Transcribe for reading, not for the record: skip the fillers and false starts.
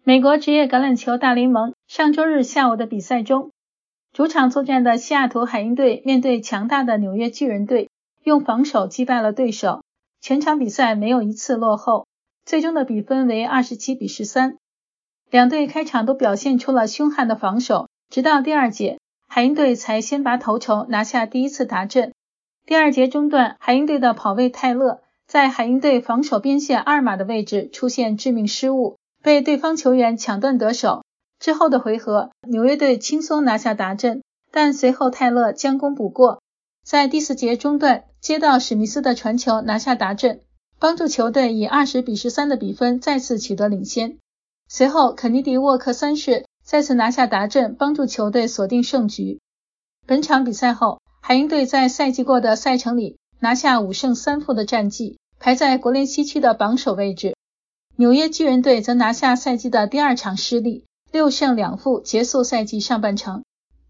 美国职业橄榄球大联盟上周日下午的比赛中，主场作战的西雅图海鹰队面对强大的纽约巨人队，用防守击败了对手，全场比赛没有一次落后，最终的比分为27-13。两队开场都表现出了凶悍的防守，直到第二节，海鹰队才先拔头筹拿下第一次达阵。第二节中段，海鹰队的跑卫泰勒在海鹰队防守边线2码的位置出现致命失误，被对方球员抢断得手。之后的回合，纽约队轻松拿下达阵，但随后泰勒将功补过，在第4节中段接到史密斯的传球拿下达阵，帮助球队以20-13的比分再次取得领先。随后肯尼迪沃克3世再次拿下达阵，帮助球队锁定胜局。本场比赛后，海鹰队在赛季过的赛程里拿下5胜3负的战绩，排在国联西区的榜首位置。纽约巨人队则拿下赛季的第2场失利，6胜2负结束赛季上半程。